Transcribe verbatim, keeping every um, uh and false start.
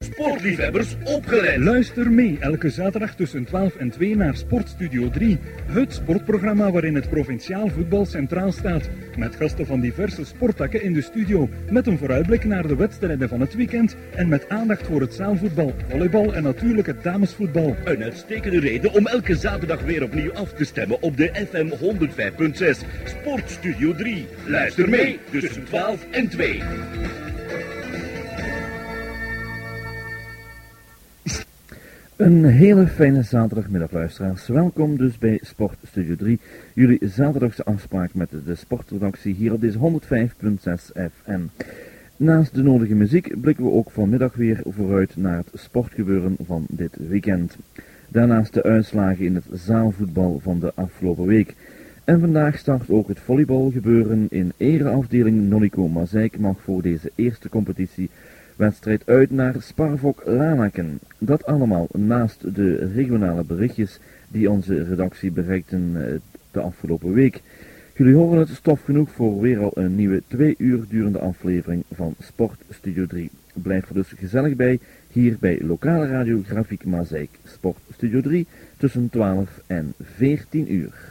Sportliefhebbers opgelet. Luister mee elke zaterdag tussen twaalf en twee naar Sportstudio drie. Het sportprogramma waarin het provinciaal voetbal centraal staat. Met gasten van diverse sporttakken in de studio. Met een vooruitblik naar de wedstrijden van het weekend. En met aandacht voor het zaalvoetbal, volleybal en natuurlijk het damesvoetbal. Een uitstekende reden om elke zaterdag weer opnieuw af te stemmen op de F M honderdvijf punt zes. Sportstudio drie. Luister mee tussen twaalf en twee. Een hele fijne zaterdagmiddag, luisteraars. Welkom dus bij Sport Studio drie, jullie zaterdagse afspraak met de sportredactie hier op deze honderdvijf punt zes F M. Naast de nodige muziek blikken we ook vanmiddag weer vooruit naar het sportgebeuren van dit weekend. Daarnaast de uitslagen in het zaalvoetbal van de afgelopen week. En vandaag start ook het volleybalgebeuren in ereafdeling Nonnico Mazijk mag voor deze eerste competitie wedstrijd uit naar Sparvok Lanaken. Dat allemaal naast de regionale berichtjes die onze redactie bereikten de afgelopen week. Jullie horen het stof genoeg voor weer al een nieuwe twee uur durende aflevering van Sport Studio drie. Blijf er dus gezellig bij, hier bij lokale radio Grafiek Mazijk. Sport Studio drie tussen twaalf en veertien uur.